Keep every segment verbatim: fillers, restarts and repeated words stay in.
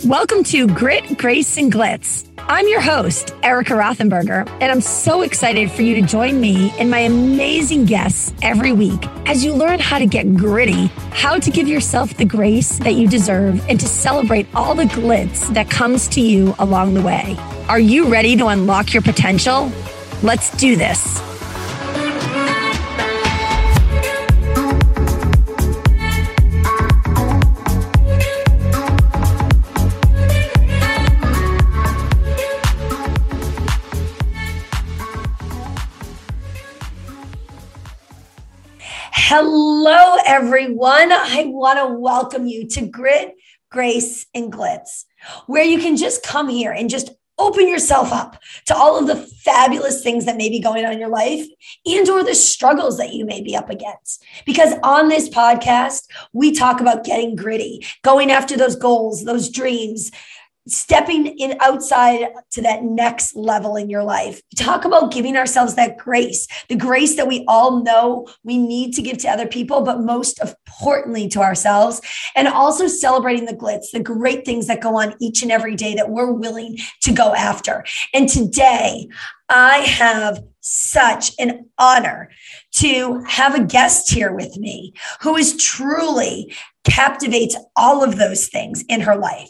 Welcome to Grit, Grace, and Glitz. I'm your host, Erica Rothenberger, and I'm so excited for you to join me and my amazing guests every week as you learn how to get gritty, how to give yourself the grace that you deserve, and to celebrate all the glitz that comes to you along the way. Are you ready to unlock your potential? Let's do this. Hello, everyone. I want to welcome you to Grit, Grace, and Glitz, where you can just come here and just open yourself up to all of the fabulous things that may be going on in your life and or the struggles that you may be up against. Because on this podcast, we talk about getting gritty, going after those goals, those dreams, stepping in outside to that next level in your life. Talk about giving ourselves that grace, the grace that we all know we need to give to other people, but most importantly to ourselves, and also celebrating the glitz, the great things that go on each and every day that we're willing to go after. And today I have such an honor to have a guest here with me who is truly captivates all of those things in her life.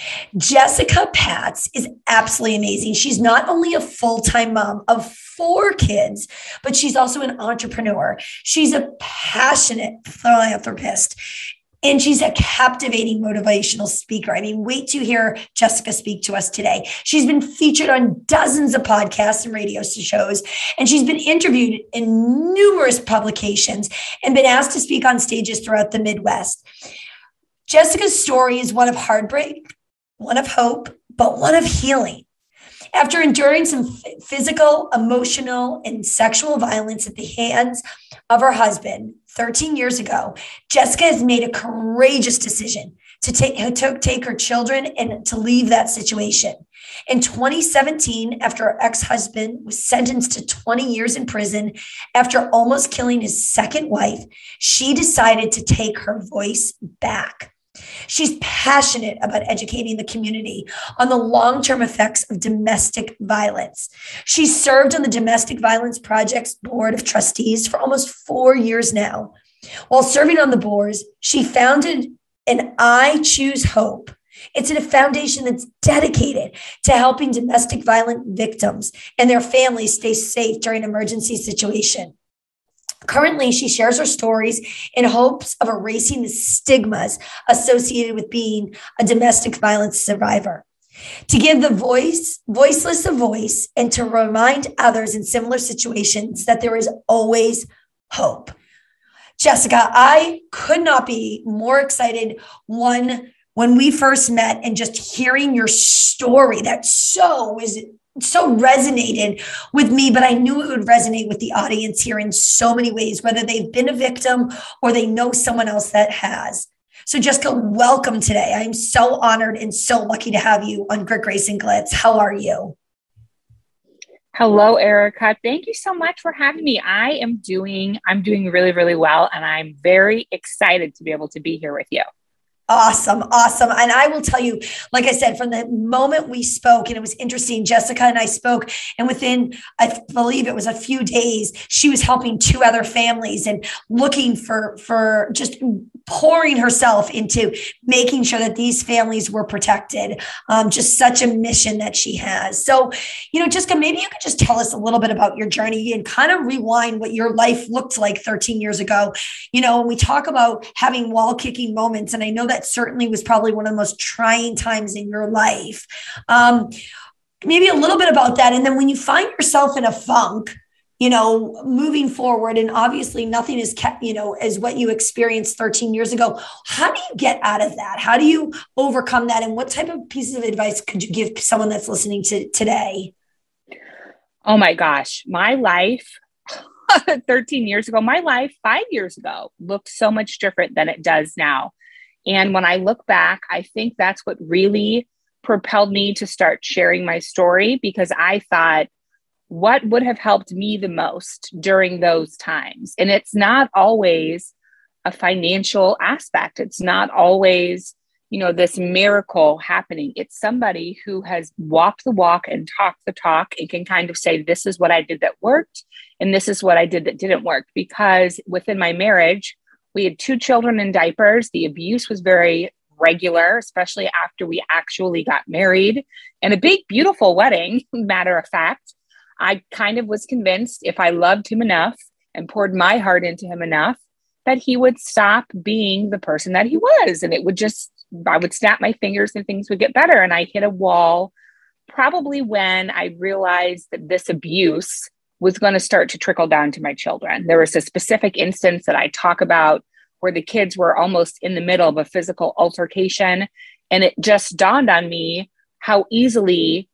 Jessica Patz is absolutely amazing. She's not only a full-time mom of four kids, but she's also an entrepreneur. She's a passionate philanthropist, and she's a captivating motivational speaker. I mean, wait to hear Jessica speak to us today. She's been featured on dozens of podcasts and radio shows, and she's been interviewed in numerous publications and been asked to speak on stages throughout the Midwest. Jessica's story is one of heartbreak, one of hope, but one of healing. After enduring some physical, emotional, and sexual violence at the hands of her husband thirteen years ago, Jessica has made a courageous decision to take, to take her children and to leave that situation. In twenty seventeen, after her ex-husband was sentenced to twenty years in prison after almost killing his second wife, she decided to take her voice back. She's passionate about educating the community on the long-term effects of domestic violence. She served on the Domestic Violence Project's Board of Trustees for almost four years now. While serving on the boards, she founded an I Choose Hope. It's a foundation that's dedicated to helping domestic violence victims and their families stay safe during emergency situations. Currently, she shares her stories in hopes of erasing the stigmas associated with being a domestic violence survivor. To give the voice, voiceless a voice, and to remind others in similar situations that there is always hope. Jessica, I could not be more excited one when we first met and just hearing your story that so is so resonated with me, but I knew it would resonate with the audience here in so many ways, whether they've been a victim or they know someone else that has. So Jessica, welcome today. I'm so honored and so lucky to have you on Grit, Grace, and Glitz. How are you? Hello, Erica. Thank you so much for having me. I am doing, I'm doing really, really well, and I'm very excited to be able to be here with you. Awesome. Awesome. And I will tell you, like I said, from the moment we spoke, and it was interesting, Jessica and I spoke, and within, I believe it was a few days, she was helping two other families and looking for, for just pouring herself into making sure that these families were protected. Um, just such a mission that she has. So, you know, Jessica, maybe you could just tell us a little bit about your journey and kind of rewind what your life looked like thirteen years ago. You know, when we talk about having wall kicking moments, and I know that certainly was probably one of the most trying times in your life. Um, maybe a little bit about that. And then when you find yourself in a funk, you know, moving forward, and obviously nothing is kept, you know, as what you experienced thirteen years ago. How do you get out of that? How do you overcome that? And what type of pieces of advice could you give someone that's listening to today? Oh my gosh, my life thirteen years ago, my life five years ago looked so much different than it does now. And when I look back, I think that's what really propelled me to start sharing my story, because I thought, what would have helped me the most during those times? And it's not always a financial aspect. It's not always, you know, this miracle happening. It's somebody who has walked the walk and talked the talk and can kind of say, this is what I did that worked, and this is what I did that didn't work. Because within my marriage, we had two children in diapers. The abuse was very regular, especially after we actually got married, and a big, beautiful wedding. Matter of fact, I kind of was convinced if I loved him enough and poured my heart into him enough, that he would stop being the person that he was. And it would just, I would snap my fingers and things would get better. And I hit a wall probably when I realized that this abuse was going to start to trickle down to my children. There was a specific instance that I talk about where the kids were almost in the middle of a physical altercation. And it just dawned on me how easily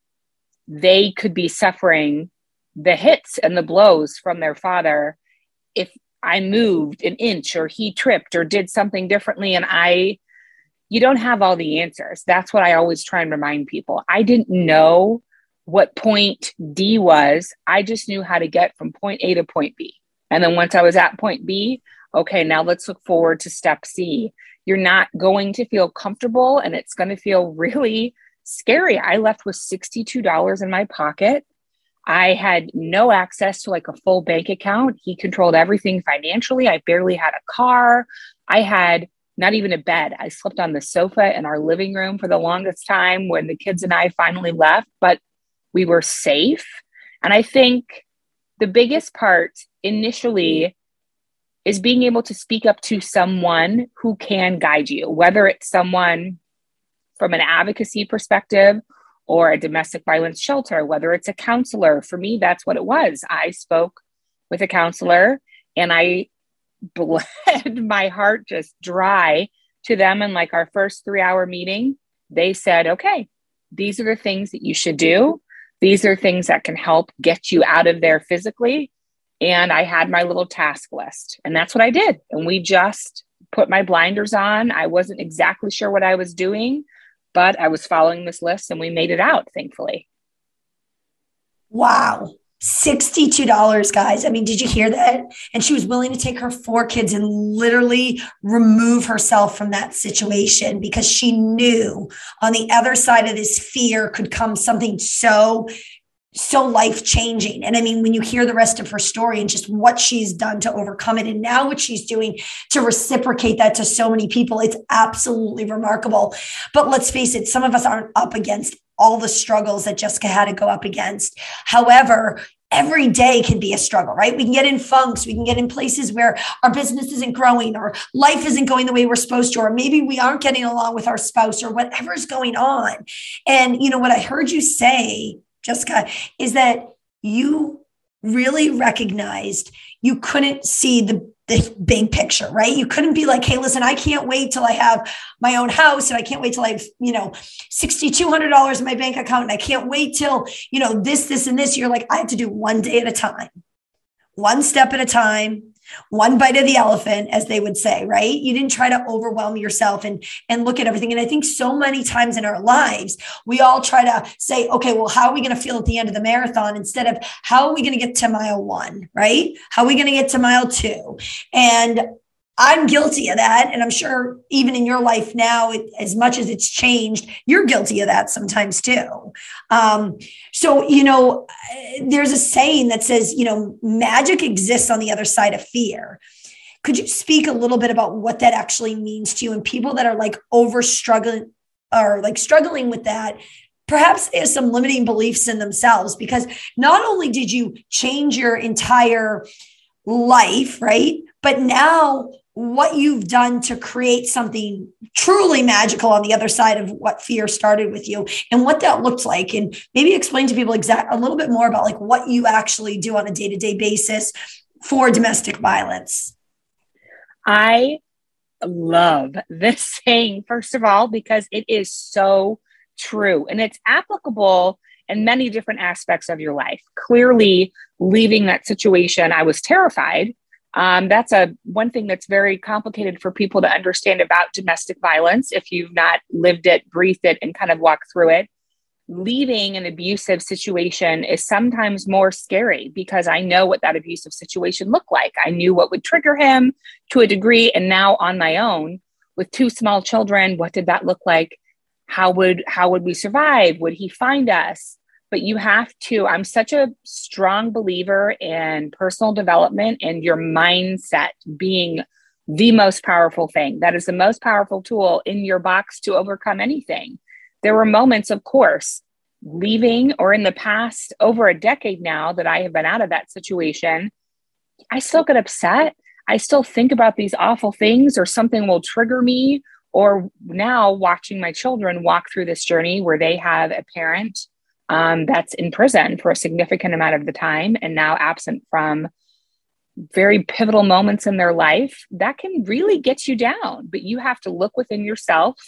they could be suffering the hits and the blows from their father if I moved an inch or he tripped or did something differently. And I, you don't have all the answers. That's what I always try and remind people. I didn't know what point D was. I just knew how to get from point A to point B. And then once I was at point B, okay, now let's look forward to step C. You're not going to feel comfortable and it's going to feel really scary. I left with sixty-two dollars in my pocket. I had no access to like a full bank account. He controlled everything financially. I barely had a car. I had not even a bed. I slept on the sofa in our living room for the longest time when the kids and I finally left, but we were safe. And I think the biggest part initially is being able to speak up to someone who can guide you, whether it's someone from an advocacy perspective or a domestic violence shelter, whether it's a counselor. For me, that's what it was. I spoke with a counselor and I bled my heart just dry to them. And like our first three hour meeting, they said, okay, these are the things that you should do. These are things that can help get you out of there physically. And I had my little task list and that's what I did. And we just put my blinders on. I wasn't exactly sure what I was doing, but I was following this list and we made it out, thankfully. Wow. sixty-two dollars, guys. I mean, did you hear that? And she was willing to take her four kids and literally remove herself from that situation because she knew on the other side of this fear could come something so so life-changing. And I mean, when you hear the rest of her story and just what she's done to overcome it, and now what she's doing to reciprocate that to so many people, it's absolutely remarkable. But let's face it, some of us aren't up against all the struggles that Jessica had to go up against. However, every day can be a struggle, right? We can get in funks. We can get in places where our business isn't growing or life isn't going the way we're supposed to, or maybe we aren't getting along with our spouse or whatever's going on. And, you know, what I heard you say, Jessica, is that you really recognized you couldn't see the, the big picture, right? You couldn't be like, hey, listen, I can't wait till I have my own house and I can't wait till I have, you know, six thousand two hundred dollars in my bank account. And I can't wait till, you know, this, this, and this. You're like, I have to do one day at a time, one step at a time, one bite of the elephant, as they would say, right? You didn't try to overwhelm yourself and, and look at everything. And I think so many times in our lives, we all try to say, okay, well, how are we going to feel at the end of the marathon instead of how are we going to get to mile one, right? How are we going to get to mile two? And I'm guilty of that. And I'm sure even in your life now, it, as much as it's changed, you're guilty of that sometimes too. Um, so, you know, there's a saying that says, you know, magic exists on the other side of fear. Could you speak a little bit about what that actually means to you and people that are like over struggling or like struggling with that? Perhaps they have some limiting beliefs in themselves, because not only did you change your entire life, right? But now what you've done to create something truly magical on the other side of what fear started with you and what that looked like. And maybe explain to people exact a little bit more about like what you actually do on a day-to-day basis for domestic violence. I love this saying, first of all, because it is so true and it's applicable in many different aspects of your life. Clearly, leaving that situation, I was terrified. Um, that's a one thing that's very complicated for people to understand about domestic violence. If you've not lived it, breathed it, and kind of walked through it, leaving an abusive situation is sometimes more scary because I know what that abusive situation looked like. I knew what would trigger him to a degree. And now on my own, with two small children, what did that look like? How would, how would we survive? Would he find us? But you have to, I'm such a strong believer in personal development and your mindset being the most powerful thing. That is the most powerful tool in your box to overcome anything. There were moments, of course, leaving or in the past over a decade now that I have been out of that situation. I still get upset. I still think about these awful things, or something will trigger me. Or now watching my children walk through this journey where they have a parent um, that's in prison for a significant amount of the time and now absent from very pivotal moments in their life, that can really get you down. But you have to look within yourself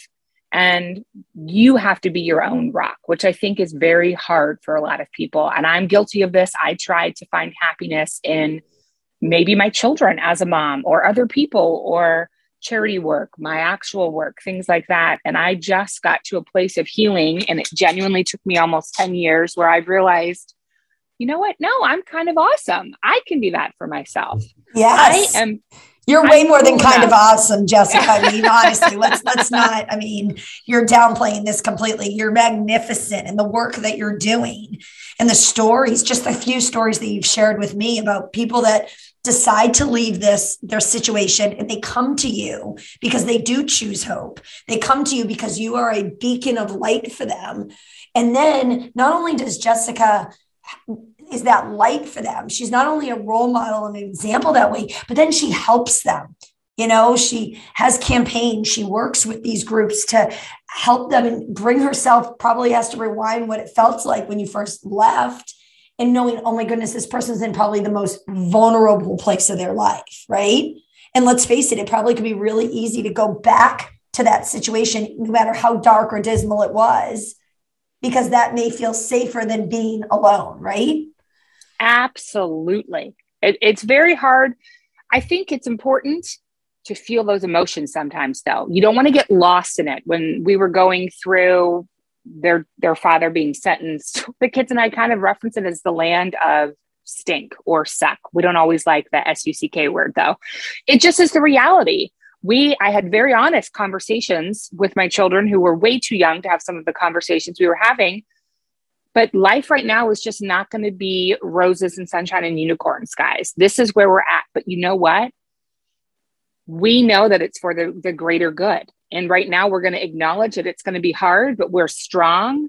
and you have to be your own rock, which I think is very hard for a lot of people. And I'm guilty of this. I tried to find happiness in maybe my children as a mom, or other people, or charity work, my actual work, things like that. And I just got to a place of healing, and it genuinely took me almost ten years where I realized, you know what? No, I'm kind of awesome. I can do that for myself. Yes. I am. You're way I'm more than cool kind enough. of awesome, Jessica. I mean, honestly, let's let's not, I mean, you're downplaying this completely. You're magnificent in the work that you're doing and the stories, just a few stories that you've shared with me about people that decide to leave this, their situation, and they come to you because they do choose hope. They come to you because you are a beacon of light for them. And then not only does Jessica is that light for them, she's not only a role model and an example that way, but then she helps them. You know, she has campaigns, she works with these groups to help them and bring herself, probably has to rewind what it felt like when you first left, and knowing, oh my goodness, this person's in probably the most vulnerable place of their life, right? And let's face it, it probably could be really easy to go back to that situation, no matter how dark or dismal it was, because that may feel safer than being alone, right? Absolutely. It, it's very hard. I think it's important to feel those emotions sometimes, though. You don't want to get lost in it. When we were going through their their father being sentenced, the kids and I kind of reference it as the land of stink or suck. We don't always like the S U C K word, though. It just is the reality. We, I had very honest conversations with my children who were way too young to have some of the conversations we were having. But life right now is just not going to be roses and sunshine and unicorn skies. This is where we're at. But you know what? We know that it's for the, the greater good. And right now we're going to acknowledge that it's going to be hard, but we're strong.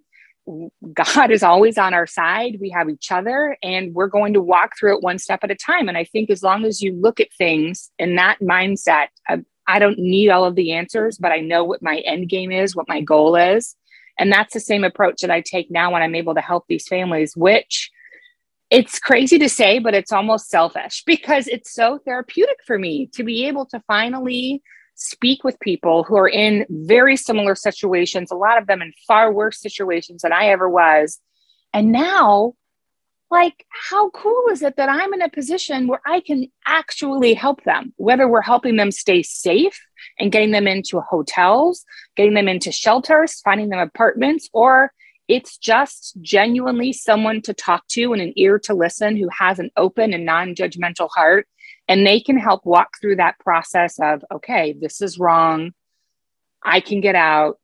God is always on our side. We have each other, and we're going to walk through it one step at a time. And I think as long as you look at things in that mindset, of, I don't need all of the answers, but I know what my end game is, what my goal is. And that's the same approach that I take now when I'm able to help these families, which it's crazy to say, but it's almost selfish because it's so therapeutic for me to be able to finally speak with people who are in very similar situations, a lot of them in far worse situations than I ever was. And now, like, how cool is it that I'm in a position where I can actually help them, whether we're helping them stay safe and getting them into hotels, getting them into shelters, finding them apartments, or it's just genuinely someone to talk to and an ear to listen who has an open and non-judgmental heart. And they can help walk through that process of, okay, this is wrong. I can get out.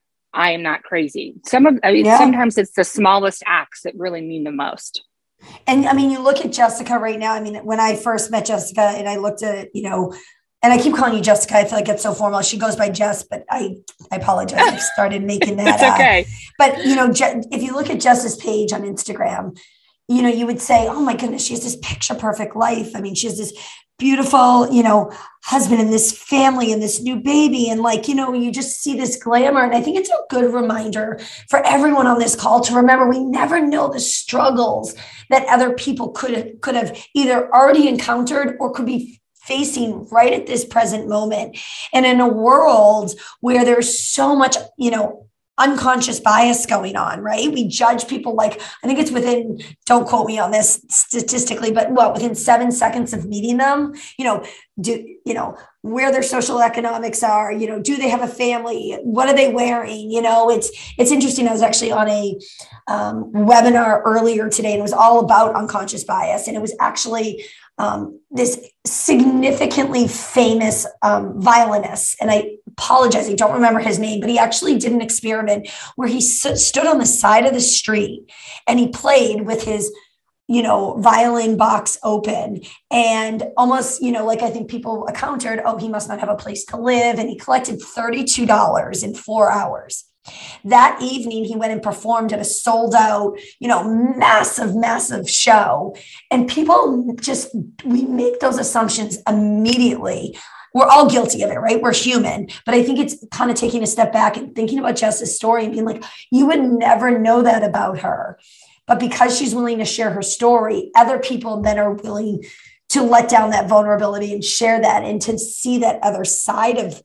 I am not crazy. Some of, I mean, yeah. Sometimes it's the smallest acts that really mean the most. And I mean, you look at Jessica right now. I mean, when I first met Jessica and I looked at, you know, and I keep calling you Jessica. I feel like it's so formal. She goes by Jess, but I, I apologize. I've started making that. It's okay. Uh, but, you know, Je- if you look at Jess's page on Instagram, you know, you would say, oh my goodness, she has this picture perfect life. I mean, she has this beautiful, you know, husband and this family and this new baby. And like, you know, you just see this glamour. And I think it's a good reminder for everyone on this call to remember, we never know the struggles that other people could have, could have either already encountered or could be facing right at this present moment. And in a world where there's so much, you know, unconscious bias going on, right? We judge people like, I think it's within, don't quote me on this statistically, but what, within seven seconds of meeting them, you know, do, you know, where their social economics are, you know, do they have a family? What are they wearing? You know, it's, it's interesting. I was actually on a um, webinar earlier today, and it was all about unconscious bias. And it was actually um, this significantly famous um, violinist. And I apologize, I don't remember his name, but he actually did an experiment where he s- stood on the side of the street and he played with his, you know, violin box open, and almost, you know, like I think people accounted, oh, he must not have a place to live. And he collected thirty-two dollars in four hours. That evening, he went and performed at a sold out, you know, massive, massive show. And people just, we make those assumptions immediately. We're all guilty of it, right? We're human. But I think it's kind of taking a step back and thinking about Jess's story and being like, you would never know that about her. But because she's willing to share her story, other people then are willing to let down that vulnerability and share that, and to see that other side of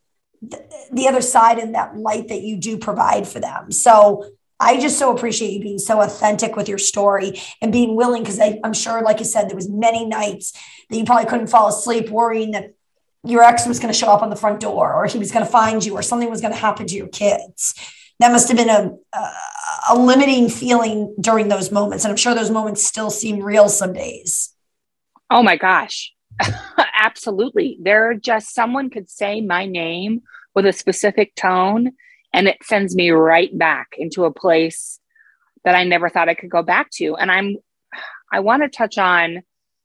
the other side and that light that you do provide for them. So I just so appreciate you being so authentic with your story and being willing, because I'm sure, like you said, there was many nights that you probably couldn't fall asleep worrying that your ex was going to show up on the front door, or he was going to find you, or something was going to happen to your kids. That must have been a, a, a limiting feeling during those moments. And I'm sure those moments still seem real some days. Oh my gosh. Absolutely. There just, someone could say my name with a specific tone and it sends me right back into a place that I never thought I could go back to. And I'm, I want to touch on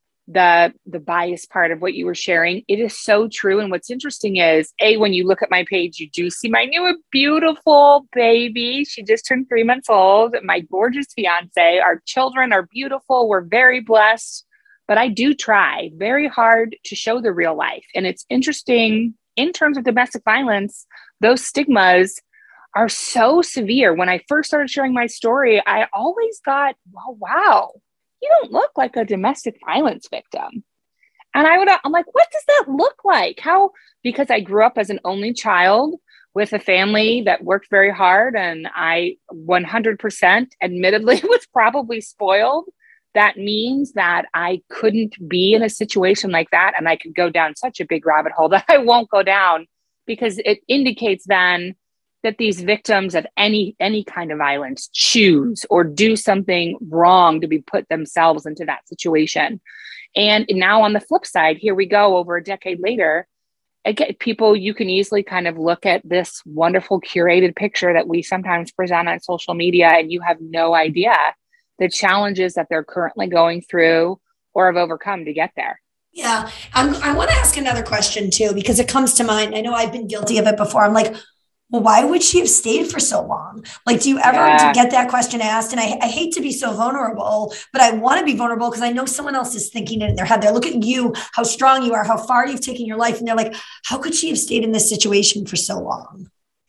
the, the bias part of what you were sharing. It is so true. And what's interesting is, A, when you look at my page, you do see my new beautiful baby. She just turned three months old. My gorgeous fiance. Our children are beautiful. We're very blessed. But I do try very hard to show the real life. And it's interesting in terms of domestic violence, those stigmas are so severe. When I first started sharing my story, I always got, well, wow, you don't look like a domestic violence victim. And I would, I'm like, what does that look like? How? Because I grew up as an only child with a family that worked very hard. And I one hundred percent admittedly was probably spoiled. That means that I couldn't be in a situation like that. And I could go down such a big rabbit hole that I won't go down, because it indicates then that these victims of any, any kind of violence choose or do something wrong to be put themselves into that situation. And now on the flip side, here we go, over a decade later, again, people, you can easily kind of look at this wonderful curated picture that we sometimes present on social media, and you have no idea the challenges that they're currently going through or have overcome to get there. Yeah. I'm, I want to ask another question too, because it comes to mind. I know I've been guilty of it before. I'm like, well, why would she have stayed for so long? Like, do you ever Yeah. get that question asked? And I, I hate to be so vulnerable, but I want to be vulnerable because I know someone else is thinking it in their head. They look at you, how strong you are, how far you've taken your life. And they're like, how could she have stayed in this situation for so long?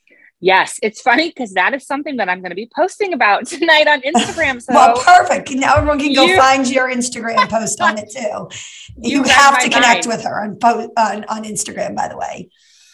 Yes, it's funny because that is something that I'm going to be posting about tonight on Instagram. So well, perfect. Now everyone can go you, find your Instagram post on it too. You, you have to connect mind. with her on, on on Instagram, by the way.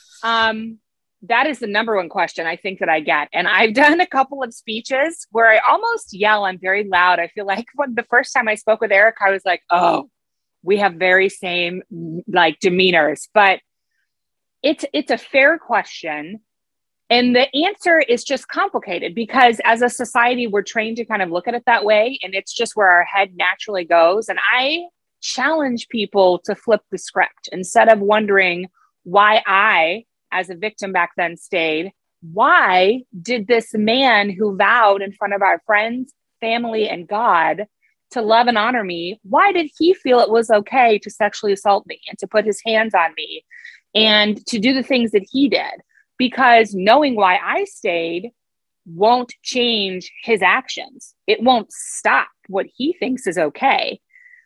Um, that is the number one question I think that I get, and I've done a couple of speeches where I almost yell. I'm very loud. I feel like when the first time I spoke with Eric, I was like, "Oh, we have very same like demeanors," but it's it's a fair question. And the answer is just complicated because as a society, we're trained to kind of look at it that way. And it's just where our head naturally goes. And I challenge people to flip the script. Instead of wondering why I, as a victim back then, stayed, why did this man who vowed in front of our friends, family, and God to love and honor me, why did he feel it was okay to sexually assault me and to put his hands on me and to do the things that he did? Because knowing why I stayed won't change his actions. It won't stop what he thinks is okay.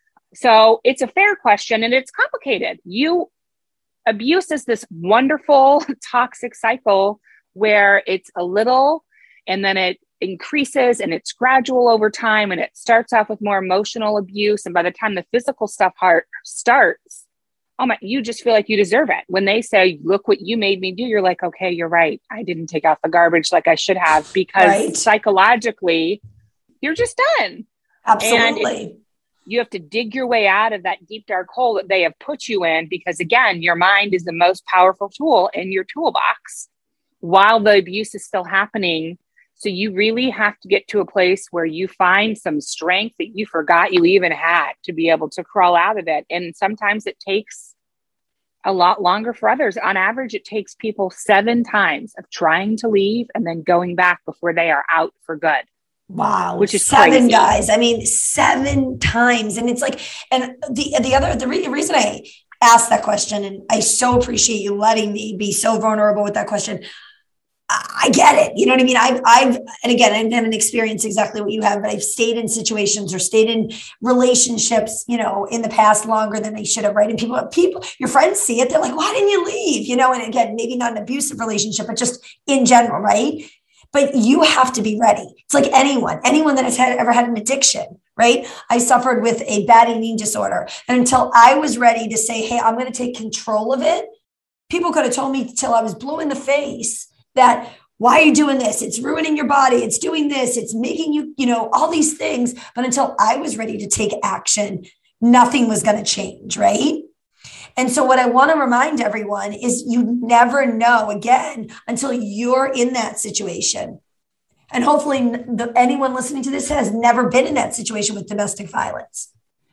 So it's a fair question and it's complicated. You abuse is this wonderful toxic cycle where it's a little and then it increases and it's gradual over time and it starts off with more emotional abuse. And by the time the physical stuff heart starts, oh my, you just feel like you deserve it. When they say, look what you made me do, you're like, okay, you're right. I didn't take out the garbage like I should have because right. psychologically you're just done. Absolutely. And you have to dig your way out of that deep, dark hole that they have put you in because again, your mind is the most powerful tool in your toolbox. While the abuse is still happening, So you really have to get to a place where you find some strength that you forgot you even had to be able to crawl out of it. And sometimes it takes a lot longer for others. On average, it takes people seven times of trying to leave and then going back before they are out for good. Wow. Which is seven crazy. Guys. I mean, seven times. And it's like, and the, the other, the re- reason I asked that question, and I so appreciate you letting me be so vulnerable with that question. I get it. You know what I mean? I've, I've, and again, I haven't experienced exactly what you have, but I've stayed in situations or stayed in relationships, you know, in the past longer than I should have, right? And people, people, your friends see it. They're like, why didn't you leave? You know, and again, maybe not an abusive relationship, but just in general, right? But you have to be ready. It's like anyone, anyone that has had, ever had an addiction, right? I suffered with a bad eating disorder. And until I was ready to say, hey, I'm going to take control of it, people could have told me till I was blue in the face that, why are you doing this? It's ruining your body. It's doing this. It's making you, you know, all these things. But until I was ready to take action, nothing was going to change, right? And so what I want to remind everyone is you never know, again, until you're in that situation. And hopefully the, anyone listening to this has never been in that situation with domestic violence.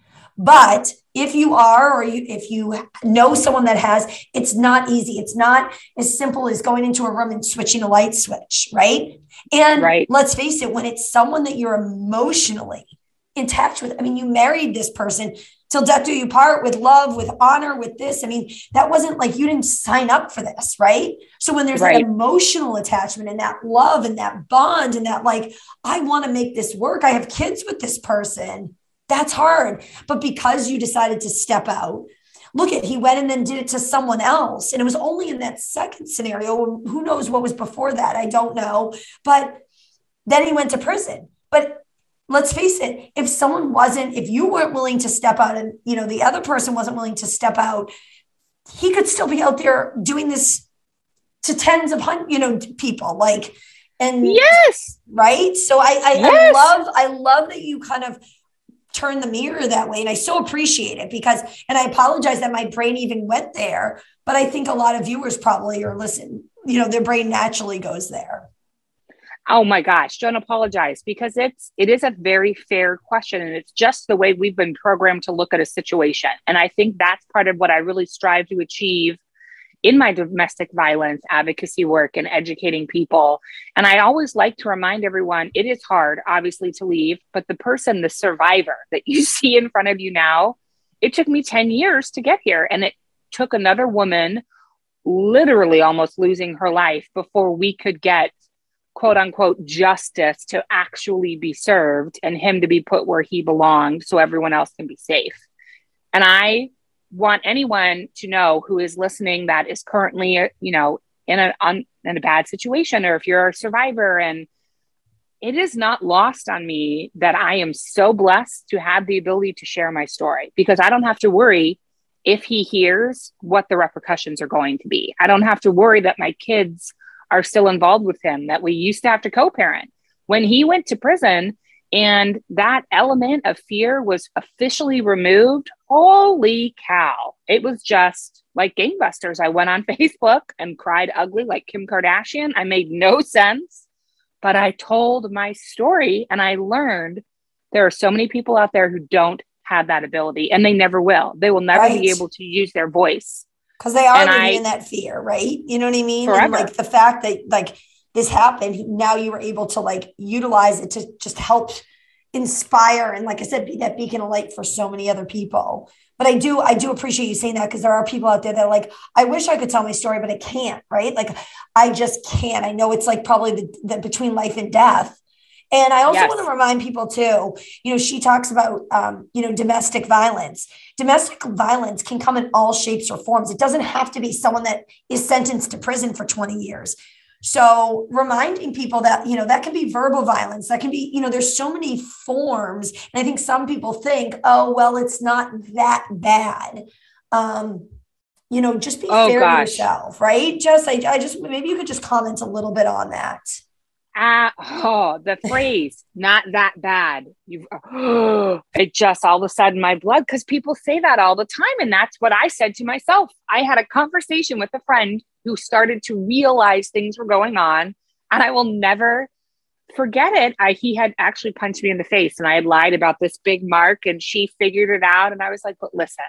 But if you are, or you, if you know someone that has, it's not easy. It's not as simple as going into a room and switching a light switch, right? And right. Let's face it, when it's someone that you're emotionally attached with, I mean, you married this person till death do you part, with love, with honor, with this. I mean, that wasn't like you didn't sign up for this, right? So when there's right. that emotional attachment and that love and that bond and that, like, I want to make this work. I have kids with this person. That's hard. But because you decided to step out, look at, he went and then did it to someone else. And it was only in that second scenario. Who knows what was before that? I don't know. But then he went to prison. But let's face it, if someone wasn't, if you weren't willing to step out and, you know, the other person wasn't willing to step out, he could still be out there doing this to tens of hundreds, you know, people, like, and yes. Right. So I, I, yes. I love, I love that you kind of turn the mirror that way. And I so appreciate it because, and I apologize that my brain even went there, but I think a lot of viewers probably are listen, you know, their brain naturally goes there. Oh my gosh, don't apologize, because it's, it is a very fair question. And it's just the way we've been programmed to look at a situation. And I think that's part of what I really strive to achieve in my domestic violence advocacy work and educating people. And I always like to remind everyone, it is hard, obviously, to leave, but the person, the survivor that you see in front of you now, it took me ten years to get here. And it took another woman literally almost losing her life before we could get, quote unquote, justice to actually be served and him to be put where he belonged so everyone else can be safe. And I want anyone to know who is listening that is currently, you know, in a, un, in a bad situation, or if you're a survivor, and it is not lost on me that I am so blessed to have the ability to share my story, because I don't have to worry if he hears what the repercussions are going to be. I don't have to worry that my kids are still involved with him, that we used to have to co-parent. When he went to prison and that element of fear was officially removed, holy cow. It was just like gangbusters. I went on Facebook and cried ugly like Kim Kardashian. I made no sense, but I told my story and I learned there are so many people out there who don't have that ability, and they never will. They will never right. be able to use their voice. Because they are living I, in that fear, right? You know what I mean? Forever. And like the fact that like this happened, now you were able to like utilize it to just help inspire. And like I said, be that beacon of light for so many other people. But I do, I do appreciate you saying that, because there are people out there that are like, I wish I could tell my story, but I can't, right? Like, I just can't. I know it's like probably the, the between life and death. And I also yes. want to remind people too, you know, she talks about, um, you know, domestic violence. Domestic violence can come in all shapes or forms. It doesn't have to be someone that is sentenced to prison for twenty years. So reminding people that, you know, that can be verbal violence. That can be, you know, there's so many forms. And I think some people think, oh, well, it's not that bad. Um, you know, just be oh, fair gosh. to yourself, right? Just, I, I just, maybe you could just comment a little bit on that. Uh, oh, the phrase, not that bad. You, oh, it just all of a sudden my blood, because people say that all the time. And that's what I said to myself. I had a conversation with a friend who started to realize things were going on. And I will never forget it. I, he had actually punched me in the face and I had lied about this big mark and she figured it out. And I was like, but listen,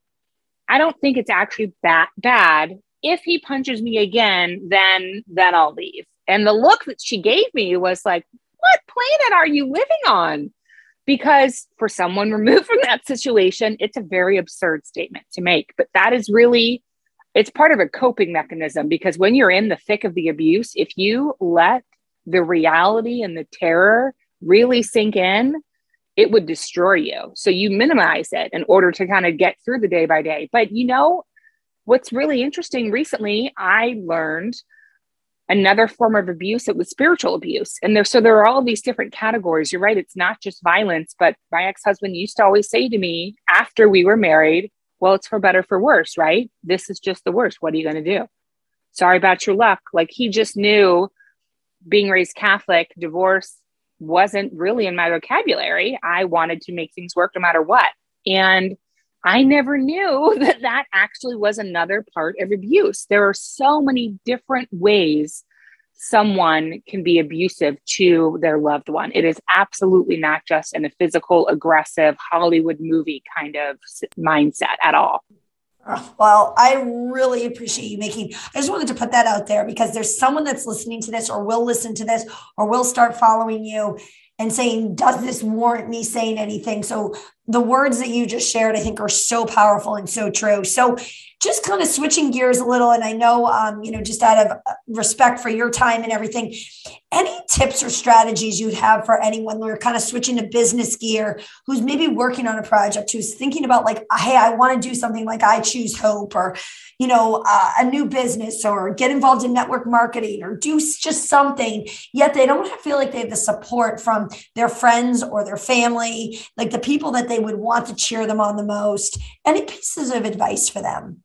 I don't think it's actually that bad. If he punches me again, then, then I'll leave. And the look that she gave me was like, what planet are you living on? Because for someone removed from that situation, it's a very absurd statement to make. But that is really, it's part of a coping mechanism, because when you're in the thick of the abuse, if you let the reality and the terror really sink in, it would destroy you. So you minimize it in order to kind of get through the day by day. But you know, what's really interesting, recently, I learned another form of abuse. It was spiritual abuse. And there, so there are all these different categories. You're right. It's not just violence, but my ex-husband used to always say to me after we were married, well, it's for better, for worse, right? This is just the worst. What are you going to do? Sorry about your luck. Like, he just knew, being raised Catholic, divorce wasn't really in my vocabulary. I wanted to make things work no matter what. And I never knew that that actually was another part of abuse. There are so many different ways someone can be abusive to their loved one. It is absolutely not just in a physical, aggressive Hollywood movie kind of mindset at all. Oh, well, I really appreciate you making, I just wanted to put that out there because there's someone that's listening to this or will listen to this or will start following you and saying, does this warrant me saying anything? So the words that you just shared, I think, are so powerful and so true. So just kind of switching gears a little. And I know, um, you know, just out of respect for your time and everything, any tips or strategies you'd have for anyone who are kind of switching to business gear, who's maybe working on a project, who's thinking about like, hey, I want to do something like I Choose Hope, or, you know, uh, a new business, or get involved in network marketing, or do just something, yet they don't feel like they have the support from their friends or their family, like the people that they would want to cheer them on the most. Any pieces of advice for them?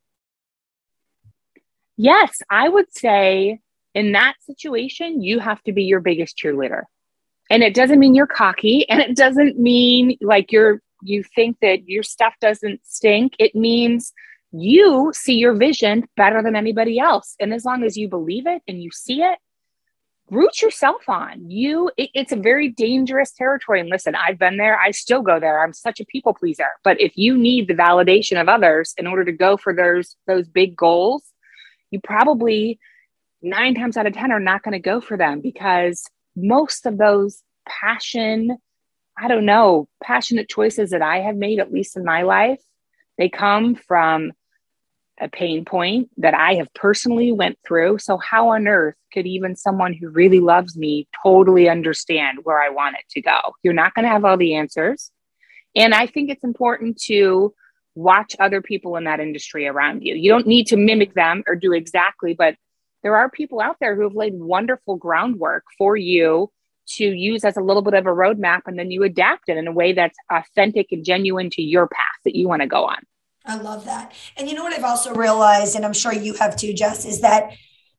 Yes, I would say in that situation, you have to be your biggest cheerleader. And it doesn't mean you're cocky, and it doesn't mean like you're, you think that your stuff doesn't stink. It means you see your vision better than anybody else. And as long as you believe it and you see it, root yourself on. You, it, it's a very dangerous territory. And listen, I've been there. I still go there. I'm such a people pleaser. But if you need the validation of others in order to go for those, those big goals, you probably nine times out of ten are not going to go for them, because most of those passion, I don't know, passionate choices that I have made, at least in my life, they come from a pain point that I have personally went through. So how on earth could even someone who really loves me totally understand where I want it to go? You're not going to have all the answers. And I think it's important to watch other people in that industry around you. You don't need to mimic them or do exactly, but there are people out there who have laid wonderful groundwork for you to use as a little bit of a roadmap, and then you adapt it in a way that's authentic and genuine to your path that you want to go on. I love that. And you know what I've also realized, and I'm sure you have too, Jess, is that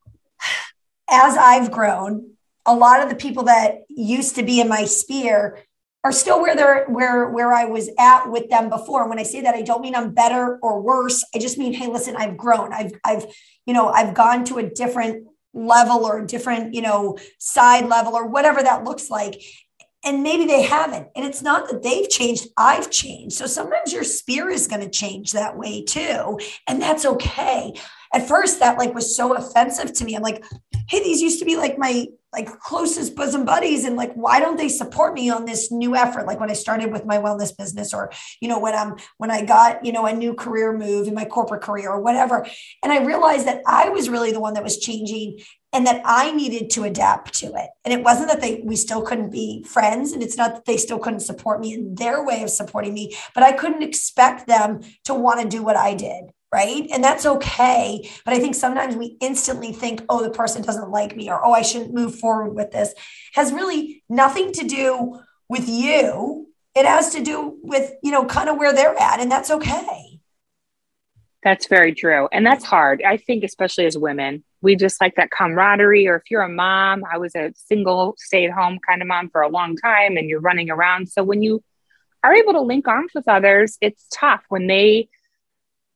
as I've grown, a lot of the people that used to be in my sphere are still where they're where where I was at with them before. And when I say that, I don't mean I'm better or worse. I just mean, hey, listen, I've grown. I've I've you know I've gone to a different level or a different you know side level or whatever that looks like. And maybe they haven't. And it's not that they've changed, I've changed. So sometimes your sphere is going to change that way too. And that's okay. At first, that like was so offensive to me. I'm like, hey, these used to be like my like closest bosom buddies. And like, why don't they support me on this new effort? Like when I started with my wellness business, or, you know, when I'm, when I got, you know, a new career move in my corporate career or whatever. And I realized that I was really the one that was changing, and that I needed to adapt to it. And it wasn't that they, we still couldn't be friends. And it's not that they still couldn't support me in their way of supporting me, but I couldn't expect them to want to do what I did. Right. And that's okay. But I think sometimes we instantly think, oh, the person doesn't like me, or, oh, I shouldn't move forward with this. It has really nothing to do with you. It has to do with, you know, kind of where they're at. And that's okay. That's very true. And that's hard. I think, especially as women, we just like that camaraderie. Or if you're a mom, I was a single stay-at-home kind of mom for a long time, and you're running around. So when you are able to link arms with others, it's tough when they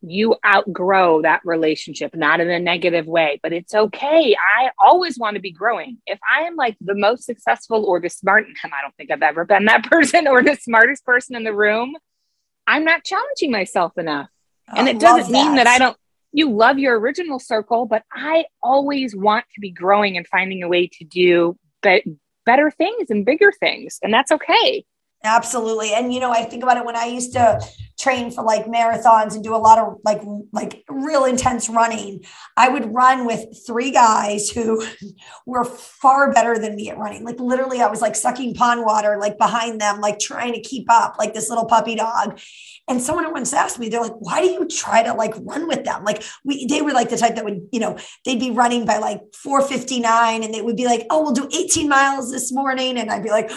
you outgrow that relationship, not in a negative way, but it's okay. I always want to be growing. If I am like the most successful or the smart, and I don't think I've ever been that person or the smartest person in the room, I'm not challenging myself enough. And it doesn't mean that I don't, you love your original circle, but I always want to be growing and finding a way to do be- better things and bigger things. And that's okay. Absolutely. And, you know, I think about it when I used to train for like marathons and do a lot of like, like real intense running. I would run with three guys who were far better than me at running. Like literally I was like sucking pond water, like behind them, like trying to keep up like this little puppy dog. And someone once asked me, they're like, why do you try to like run with them? Like we, they were like the type that would, you know, they'd be running by like four fifty-nine and they would be like, oh, we'll do eighteen miles this morning. And I'd be like,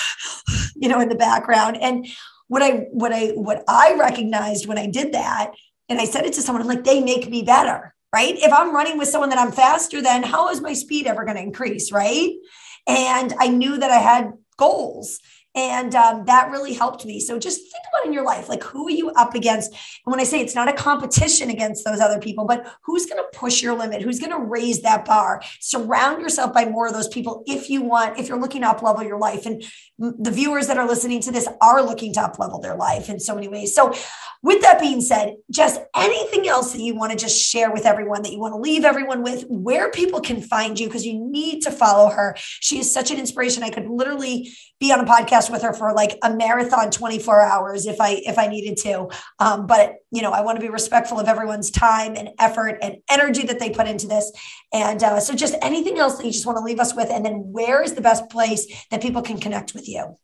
you know, in the background. And what I, what I, what I recognized when I did that, and I said it to someone, I'm like, they make me better, right? If I'm running with someone that I'm faster than, how is my speed ever going to increase? Right. And I knew that I had goals. And um, that really helped me. So just think about in your life, like who are you up against? And when I say it's not a competition against those other people, but who's going to push your limit? Who's going to raise that bar? Surround yourself by more of those people if you want, if you're looking to up level your life. And the viewers that are listening to this are looking to up level their life in so many ways. So with that being said, just anything else that you want to just share with everyone, that you want to leave everyone with, where people can find you, because you need to follow her. She is such an inspiration. I could literally be on a podcast with her for like a marathon twenty-four hours if I if I needed to. Um, but, you know, I want to be respectful of everyone's time and effort and energy that they put into this. And uh, so just anything else that you just want to leave us with, and then where is the best place that people can connect with you?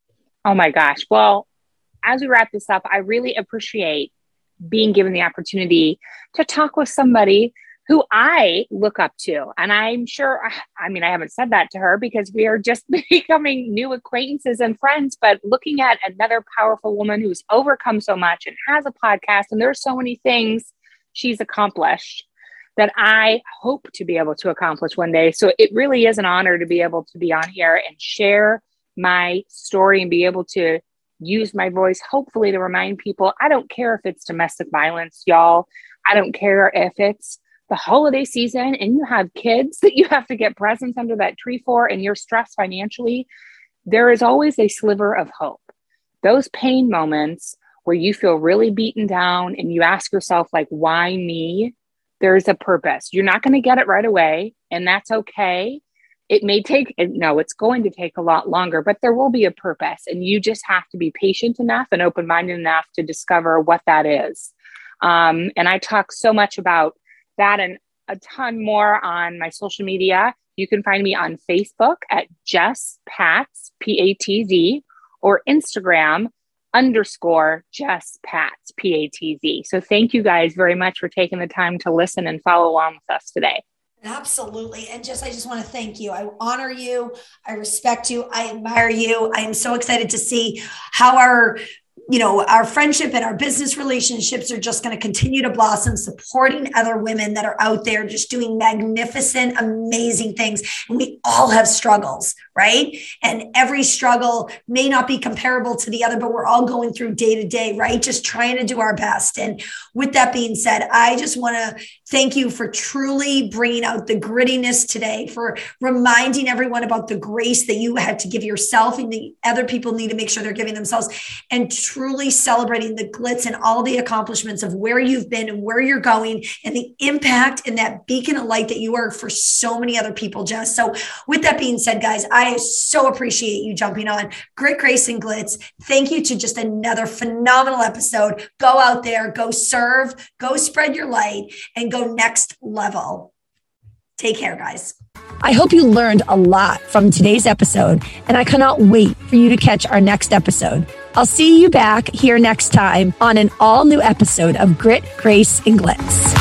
Oh my gosh. Well, as we wrap this up, I really appreciate being given the opportunity to talk with somebody who I look up to. And I'm sure, I mean, I haven't said that to her because we are just becoming new acquaintances and friends, but looking at another powerful woman who's overcome so much and has a podcast, and there's so many things she's accomplished that I hope to be able to accomplish one day. So it really is an honor to be able to be on here and share my story and be able to use my voice, hopefully to remind people. I don't care if it's domestic violence, y'all. I don't care if it's the holiday season and you have kids that you have to get presents under that tree for and you're stressed financially. There is always a sliver of hope. Those pain moments where you feel really beaten down and you ask yourself, like, why me? There's a purpose. You're not going to get it right away, and that's okay. It may take, no, it's going to take a lot longer, but there will be a purpose. And you just have to be patient enough and open-minded enough to discover what that is. Um, and I talk so much about that and a ton more on my social media. You can find me on Facebook at Jess Patz, P A T Z, or Instagram underscore Jess Patz, P A T Z. So thank you guys very much for taking the time to listen and follow along with us today. Absolutely. And just, I just want to thank you. I honor you. I respect you. I admire you. I am so excited to see how our, you know, our friendship and our business relationships are just going to continue to blossom, supporting other women that are out there just doing magnificent, amazing things. And we all have struggles, right? And every struggle may not be comparable to the other, but we're all going through day to day, right? Just trying to do our best. And with that being said, I just want to thank you for truly bringing out the grittiness today, for reminding everyone about the grace that you had to give yourself and the other people need to make sure they're giving themselves, and truly celebrating the glitz and all the accomplishments of where you've been and where you're going and the impact and that beacon of light that you are for so many other people, Jess. So with that being said, guys, I so appreciate you jumping on Grit, Grace, and Glitz. Thank you to just another phenomenal episode. Go out there, go serve, go spread your light, and go next level. Take care, guys. I hope you learned a lot from today's episode, and I cannot wait for you to catch our next episode. I'll see you back here next time on an all new episode of Grit, Grace, and Glitz.